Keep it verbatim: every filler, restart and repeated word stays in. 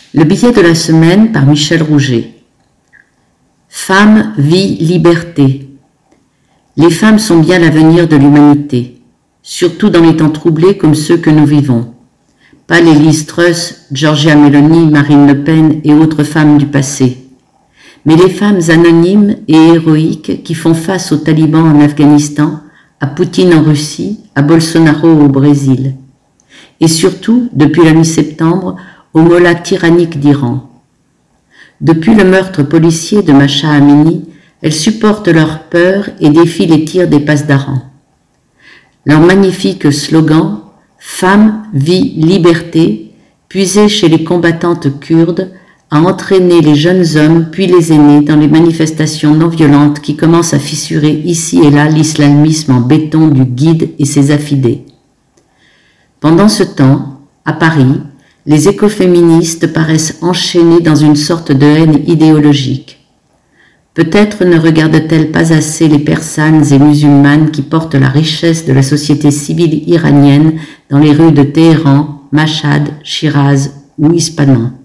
Le billet de la semaine par Michel Rouget. Femmes, vie, liberté. Les femmes sont bien l'avenir de l'humanité, surtout dans les temps troublés comme ceux que nous vivons. Pas les Liz Truss, Giorgia Meloni, Marine Le Pen et autres femmes du passé, mais les femmes anonymes et héroïques qui font face aux talibans en Afghanistan, à Poutine en Russie, à Bolsonaro au Brésil. Et surtout, depuis la mi-septembre, au mollah tyrannique d'Iran. Depuis le meurtre policier de Mahsa Amini, elles supportent leur peur et défient les tirs des passedarans. Leur magnifique slogan « Femmes, vie, liberté » puisé chez les combattantes kurdes, a entraîné les jeunes hommes puis les aînés dans les manifestations non violentes qui commencent à fissurer ici et là l'islamisme en béton du guide et ses affidés. Pendant ce temps, à Paris, les écoféministes paraissent enchaînées dans une sorte de haine idéologique. Peut-être ne regardent-elles pas assez les persanes et musulmanes qui portent la richesse de la société civile iranienne dans les rues de Téhéran, Mashhad, Shiraz ou Ispahan.